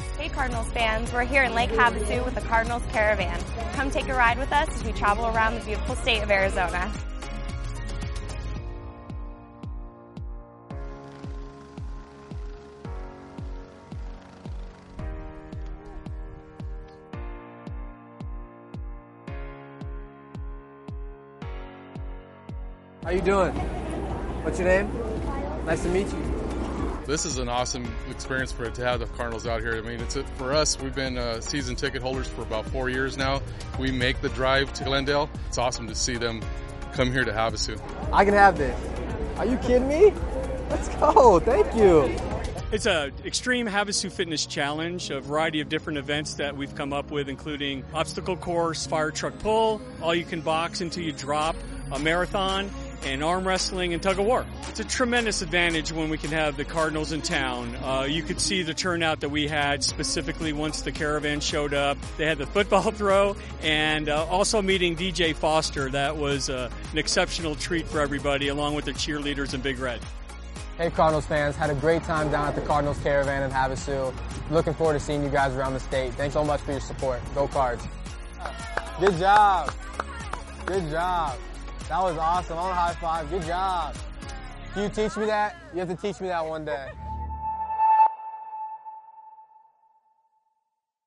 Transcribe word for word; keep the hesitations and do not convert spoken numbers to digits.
Hey Cardinals fans, we're here in Lake Havasu with the Cardinals Caravan. Come take a ride with us as we travel around the beautiful state of Arizona. How you doing? What's your name? Nice to meet you. This is an awesome experience for to have the Cardinals out here. I mean, it's a, for us. We've been uh, season ticket holders for about four years now. We make the drive to Glendale. It's awesome to see them come here to Havasu. I can have this. Are you kidding me? Let's go. Thank you. It's a Extreme Havasu Fitness Challenge, a variety of different events that we've come up with, including obstacle course, fire truck pull, all you can box until you drop, a marathon, and arm wrestling and tug of war. It's a tremendous advantage when we can have the Cardinals in town. Uh, you could see the turnout that we had specifically once the Caravan showed up. They had the football throw and uh, also meeting D J Foster. That was uh, an exceptional treat for everybody, along with the cheerleaders in Big Red. Hey Cardinals fans, had a great time down at the Cardinals Caravan in Havasu. Looking forward to seeing you guys around the state. Thanks so much for your support. Go Cards. Good job. Good job. That was awesome. I want a high five. Good job. Can you teach me that? You have to teach me that one day.